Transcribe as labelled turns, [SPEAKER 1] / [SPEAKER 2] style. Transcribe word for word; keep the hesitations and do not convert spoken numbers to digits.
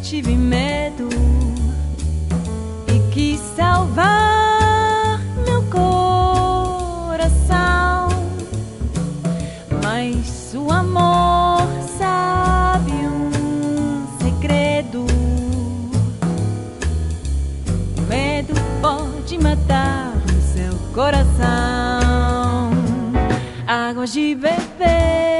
[SPEAKER 1] tive medo e quis salvar meu coração, mas o amor sabe um segredo. O medo pode matar o seu coração. Águas de beber